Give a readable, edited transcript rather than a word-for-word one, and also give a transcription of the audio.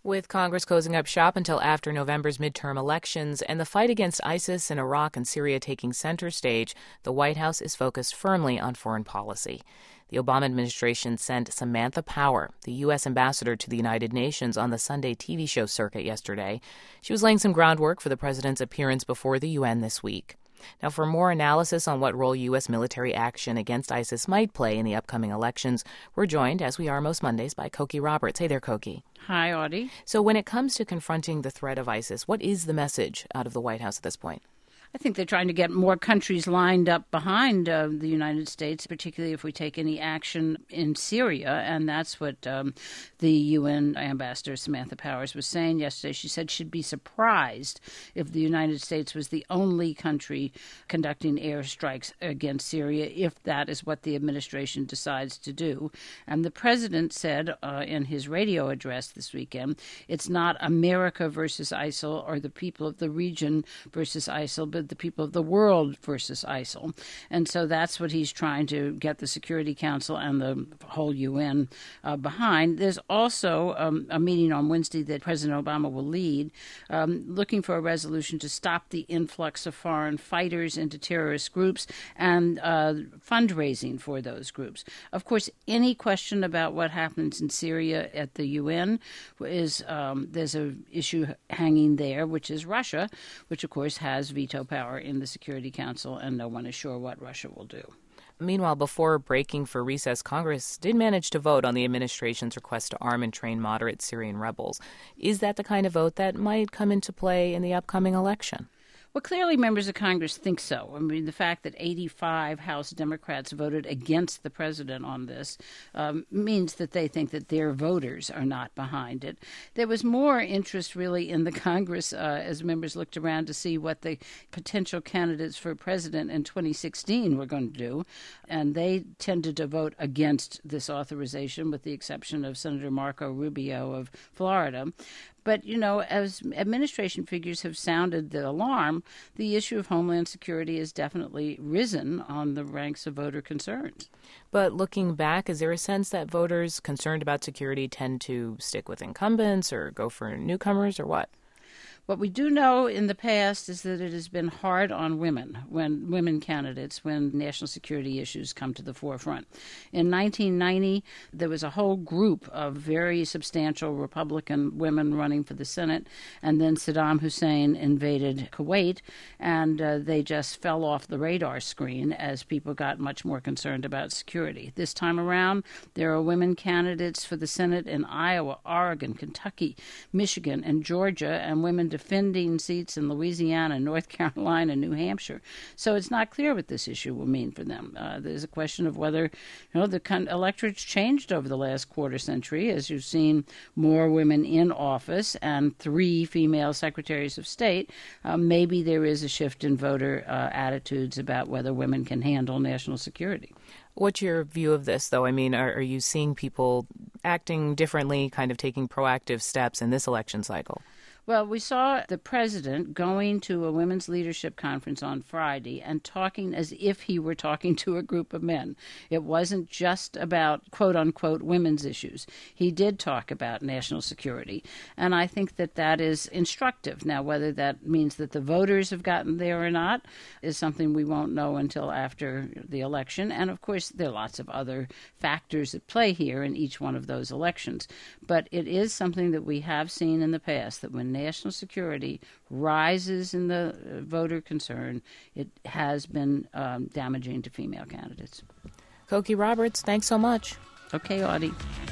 With Congress closing up shop until after November's midterm elections and the fight against ISIS in Iraq and Syria taking center stage, the White House is focused firmly on foreign policy. The Obama administration sent Samantha Power, the U.S. ambassador to the United Nations, on the Sunday TV show circuit yesterday. She was laying some groundwork for the president's appearance before the UN this week. Now, for more analysis on what role U.S. military action against ISIS might play in the upcoming elections, we're joined, as we are most Mondays, by Cokie Roberts. Hey there, Cokie. Hi, Audie. So when it comes to confronting the threat of ISIS, what is the message out of the White House at this point? I think they're trying to get more countries lined up behind the United States, particularly if we take any action in Syria. And that's what the UN ambassador Samantha Powers was saying yesterday. She said she'd be surprised if the United States was the only country conducting airstrikes against Syria, if that is what the administration decides to do. And the president said in his radio address this weekend, it's not America versus ISIL or the people of the region versus ISIL, but the people of the world versus ISIL. And so that's what he's trying to get the Security Council and the whole UN behind. There's also a meeting on Wednesday that President Obama will lead, looking for a resolution to stop the influx of foreign fighters into terrorist groups and fundraising for those groups. Of course, any question about what happens in Syria at the UN is there's an issue hanging there, which is Russia, which of course has veto power in the Security Council, and no one is sure what Russia will do. Meanwhile, before breaking for recess, Congress did manage to vote on the administration's request to arm and train moderate Syrian rebels. Is that the kind of vote that might come into play in the upcoming election? Well, clearly members of Congress think so. I mean, the fact that 85 House Democrats voted against the president on this means that they think that their voters are not behind it. There was more interest, really, in the Congress as members looked around to see what the potential candidates for president in 2016 were going to do, and they tended to vote against this authorization, with the exception of Senator Marco Rubio of Florida. But, you know, as administration figures have sounded the alarm, the issue of Homeland Security has definitely risen on the ranks of voter concerns. But looking back, is there a sense that voters concerned about security tend to stick with incumbents or go for newcomers, or what? What we do know in the past is that it has been hard on women candidates, when national security issues come to the forefront. In 1990, there was a whole group of very substantial Republican women running for the Senate, and then Saddam Hussein invaded Kuwait, and they just fell off the radar screen as people got much more concerned about security. This time around, there are women candidates for the Senate in Iowa, Oregon, Kentucky, Michigan, and Georgia, and women defending seats in Louisiana, North Carolina, New Hampshire. So it's not clear what this issue will mean for them. There's a question of whether, the electorate's changed over the last quarter century, as you've seen more women in office and 3 female secretaries of state. Maybe there is a shift in voter attitudes about whether women can handle national security. What's your view of this, though? I mean, are you seeing people acting differently, kind of taking proactive steps in this election cycle? Well, we saw the president going to a women's leadership conference on Friday and talking as if he were talking to a group of men. It wasn't just about, quote-unquote, women's issues. He did talk about national security, and I think that that is instructive. Now, whether that means that the voters have gotten there or not is something we won't know until after the election, and of course there are lots of other factors at play here in each one of those elections. But it is something that we have seen in the past, that when national security rises in the voter concern, it has been damaging to female candidates. Cokie Roberts, thanks so much. Okay, Audie.